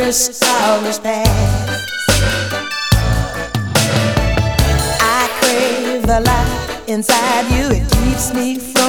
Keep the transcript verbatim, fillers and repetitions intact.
endless hours pass. I crave the light inside you, it keeps me free.